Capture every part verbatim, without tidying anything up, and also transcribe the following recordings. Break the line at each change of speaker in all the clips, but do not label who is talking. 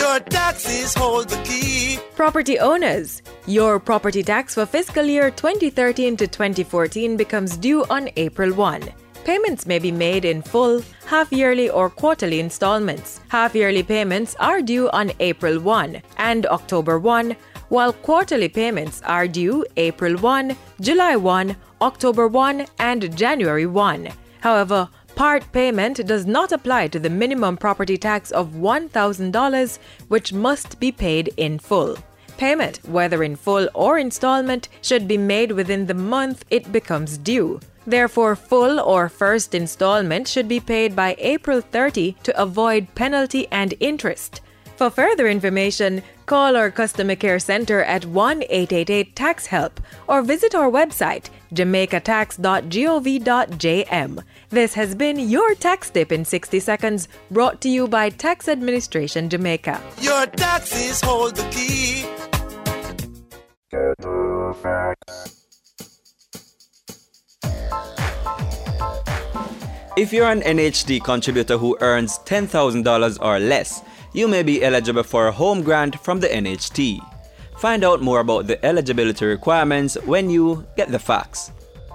Your taxes hold the key.
Property owners, your property tax for fiscal year twenty thirteen to twenty fourteen becomes due on April first. Payments may be made in full, half-yearly or quarterly installments. Half-yearly payments are due on April first and October first, while quarterly payments are due April first, July first, October first, and January first. However, part payment does not apply to the minimum property tax of one thousand dollars, which must be paid in full. Payment, whether in full or installment, should be made within the month it becomes due. Therefore, full or first installment should be paid by April thirtieth to avoid penalty and interest. For further information, call our customer care center at one eight eight eight tax help or visit our website jamaica tax dot gov dot j m. This has been your tax tip in sixty seconds, brought to you by Tax Administration Jamaica.
Your taxes hold the key.
If you're an N H T contributor who earns ten thousand dollars or less, you may be eligible for a home grant from the N H T. Find out more about the eligibility requirements when you get the facts.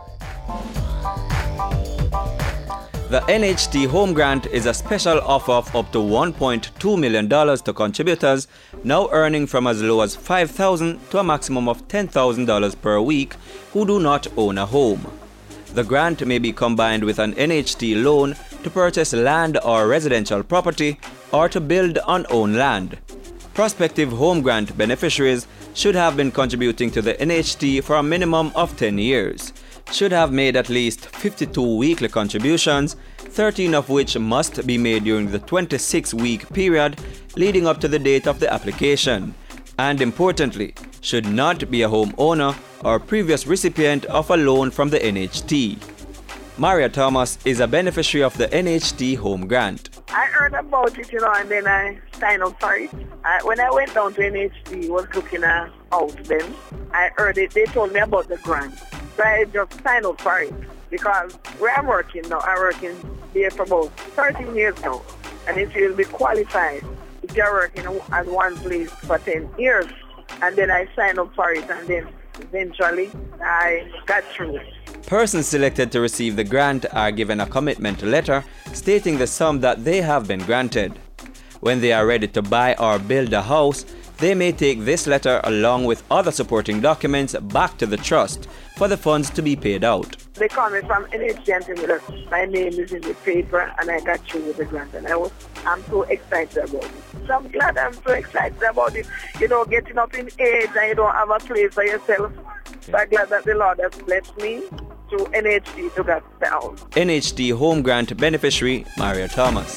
The N H T Home Grant is a special offer of up to one point two million dollars to contributors now earning from as low as five thousand dollars to a maximum of ten thousand dollars per week who do not own a home. The grant may be combined with an N H T loan to purchase land or residential property or to build on owned land. Prospective home grant beneficiaries should have been contributing to the N H T for a minimum of ten years, should have made at least fifty-two weekly contributions, thirteen of which must be made during the twenty-six week period leading up to the date of the application, and importantly, should not be a homeowner or previous recipient of a loan from the N H T. Maria Thomas is a beneficiary of the N H T Home Grant.
I heard about it, you know, and then I signed up for it. I, when I went down to N H T, was looking at house then, I heard it, they told me about the grant. So I just signed up for it because where I'm working now, I'm working there for about thirteen years now. And if you'll be qualified, if you're working at one place for ten years, and then I signed up for it, and then eventually I got through it.
Persons selected to receive the grant are given a commitment letter stating the sum that they have been granted. When they are ready to buy or build a house, they may take this letter along with other supporting documents back to the trust for the funds to be paid out.
They called me from N H T and told me that my name is in the paper and I got through with the grant, and I was, I'm so excited about it. So I'm glad I'm so excited about it. You know, getting up in age and you don't have a place for yourself. So I'm glad that the Lord has blessed me to N H T to get the house.
N H T Home Grant beneficiary Maria Thomas.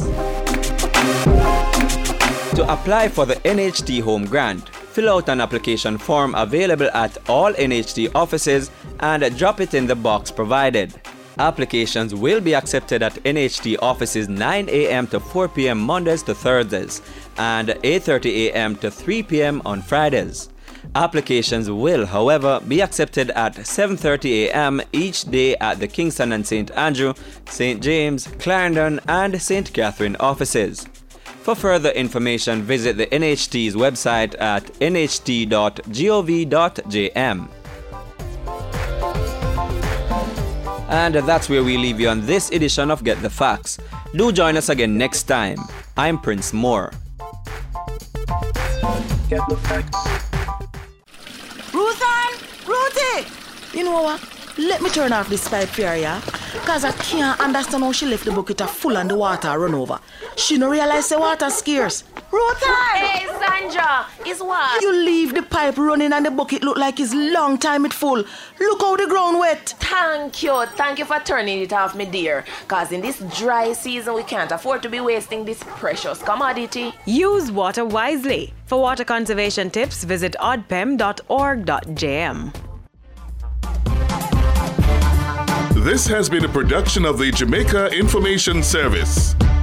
To apply for the N H T Home Grant, fill out an application form available at all N H T offices and drop it in the box provided. Applications will be accepted at N H T offices nine a m to four p m Mondays to Thursdays and eight thirty a m to three p m on Fridays. Applications will, however, be accepted at seven thirty a m each day at the Kingston and Saint Andrew, Saint James, Clarendon and Saint Catherine offices. For further information, visit the N H T's website at n h t dot gov dot j m. And that's where we leave you on this edition of Get the Facts. Do join us again next time. I'm Prince Moore.
Get the Facts.
Ruthann! Ruthie! You know what? Let me turn off this pipe here, yeah? Because I can't understand how she left the bucket full and the water run over. She don't realize the water scarce. Ruthann!
Hey, Sandra! It's what?
You leave the pipe running and the bucket look like it's long time it full. Look how the ground wet.
Thank you. Thank you for turning it off, me dear. Because in this dry season, we can't afford to be wasting this precious commodity.
Use water wisely. For water conservation tips, visit oddpem dot org dot j m.
This has been a production of the Jamaica Information Service.